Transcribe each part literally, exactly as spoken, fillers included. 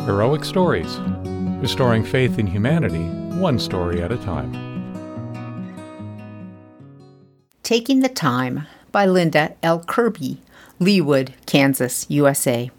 Heroic Stories, restoring faith in humanity, one story at a time. Taking the Time by Linda L. Kirby, Leawood, Kansas, U S A.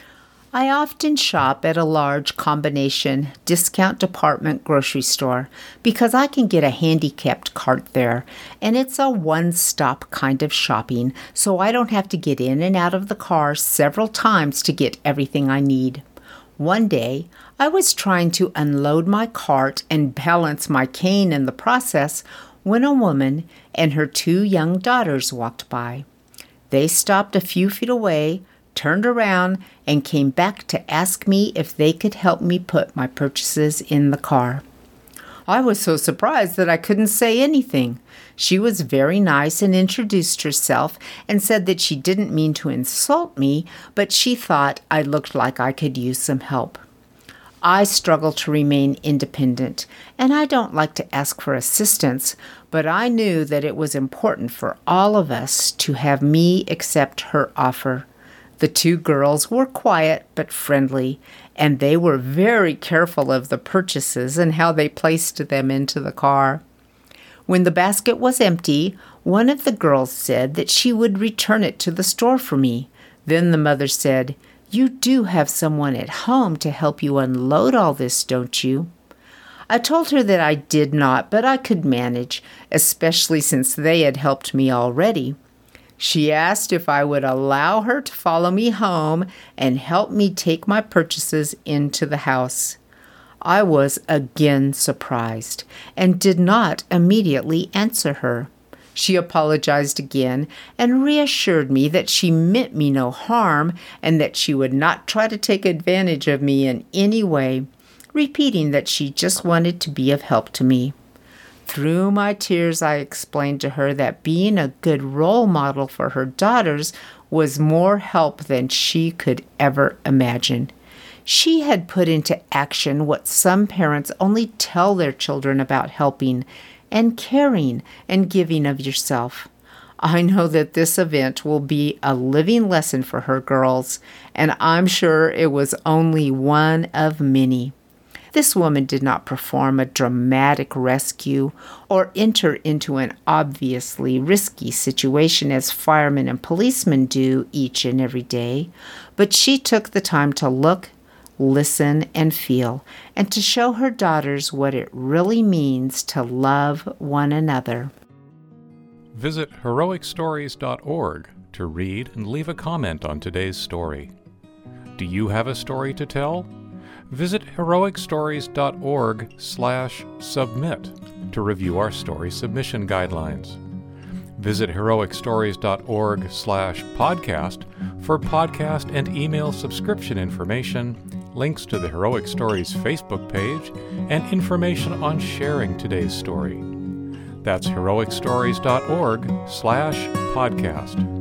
I often shop at a large combination discount department grocery store because I can get a handicapped cart there, and it's a one-stop kind of shopping, so I don't have to get in and out of the car several times to get everything I need. One day, I was trying to unload my cart and balance my cane in the process when a woman and her two young daughters walked by. They stopped a few feet away, turned around, and came back to ask me if they could help me put my purchases in the car. I was so surprised that I couldn't say anything. She was very nice and introduced herself and said that she didn't mean to insult me, but she thought I looked like I could use some help. I struggle to remain independent, and I don't like to ask for assistance, but I knew that it was important for all of us to have me accept her offer. The two girls were quiet but friendly, and they were very careful of the purchases and how they placed them into the car. When the basket was empty, one of the girls said that she would return it to the store for me. Then the mother said, "You do have someone at home to help you unload all this, don't you?" I told her that I did not, but I could manage, especially since they had helped me already. She asked if I would allow her to follow me home and help me take my purchases into the house. I was again surprised and did not immediately answer her. She apologized again and reassured me that she meant me no harm and that she would not try to take advantage of me in any way, repeating that she just wanted to be of help to me. Through my tears, I explained to her that being a good role model for her daughters was more help than she could ever imagine. She had put into action what some parents only tell their children about helping and caring and giving of yourself. I know that this event will be a living lesson for her girls, and I'm sure it was only one of many. This woman did not perform a dramatic rescue or enter into an obviously risky situation as firemen and policemen do each and every day, but she took the time to look, listen, and feel, and to show her daughters what it really means to love one another. Visit heroic stories dot org to read and leave a comment on today's story. Do you have a story to tell? Visit heroic stories dot org slash submit to review our story submission guidelines. Visit heroic stories dot org slash podcast for podcast and email subscription information, links to the Heroic Stories Facebook page, and information on sharing today's story. That's heroic stories dot org slash podcast.